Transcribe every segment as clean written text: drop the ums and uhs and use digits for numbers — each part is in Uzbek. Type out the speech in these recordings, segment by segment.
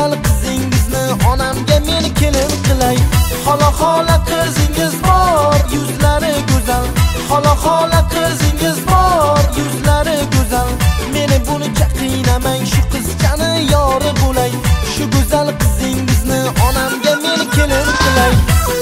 go'zal qizingizni onamga men kelin qilay. Xola xola qizingiz bor, yuzlari go'zal. Xola xola qizingiz bor, yuzlari go'zal. Meni buncha qiynamang, shu qizchani yori bo'lay. Shu go'zal qizingizni onamga men kelin qilay.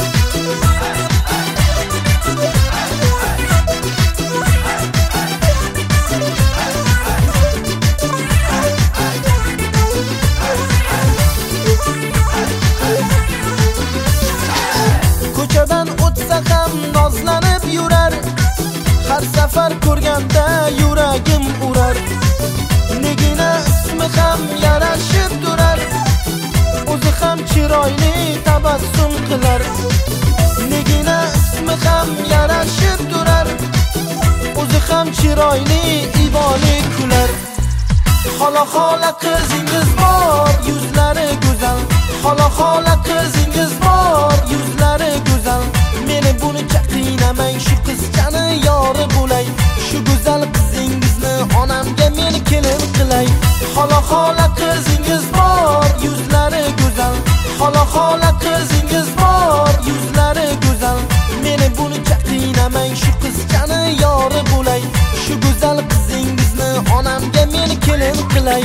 Ko'chadan o'tsa ham nozlanib yurar, har safar ko'rganda yuragim urar. Negina ismi ham yarashib turar, o'zi ham chiroyli tabassum qilar. Negina ismi ham yarashib turar, o'zi ham chiroyli iboli kular. Xola xola qizingiz bor, yuzlari go'zal. Xola xola qizingiz bor, yuzlari go'zal. Meni buncha qiynamang, shu qizchani yori bo'lay. Shu go'zal qizingizni onamga men kelin qilay. Xola xola qizingiz bor, yuzlari go'zal. Xola xola qizingiz bor, yuzlari go'zal. Meni buncha qiynamang, shu qizchani yori bo'lay. Shu go'zal qizingizni onamga men kelin qilay.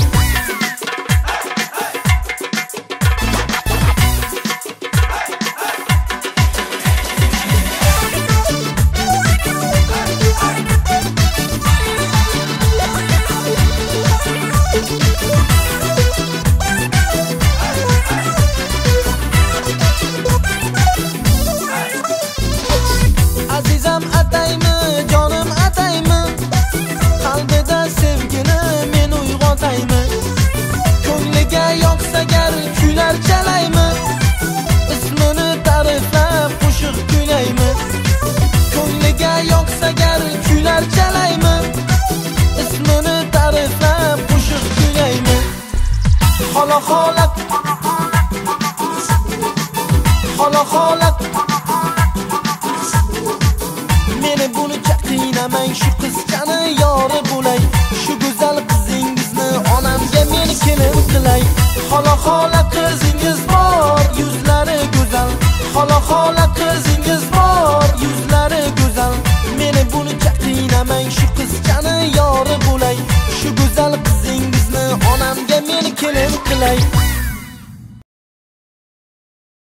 Azizam ataymi, jonim ataymi, qalbida sevgini men uyg'otaymi. Ko'ngliga yoqsa gar kuylar chalaymi, ismini ta'riflab qo'shiq kuylaymi. Ko'ngliga yoqsa gar kuylar chalaymi, ismini ta'riflab qo'shiq kuylaymi. Xola xola xola xola meni buncha qiynamang, shu qizchani yori bo'lay. Shu go'zal qizingizni onamga men kelin qilay. Xola xola qizingiz bor, yuzlari go'zal. Xola xola qizingiz bor, yuzlari go'zal. Meni buncha qiynamang, shu qizchani yori bo'lay. Shu go'zal qizingizni onamga men kelin qilay.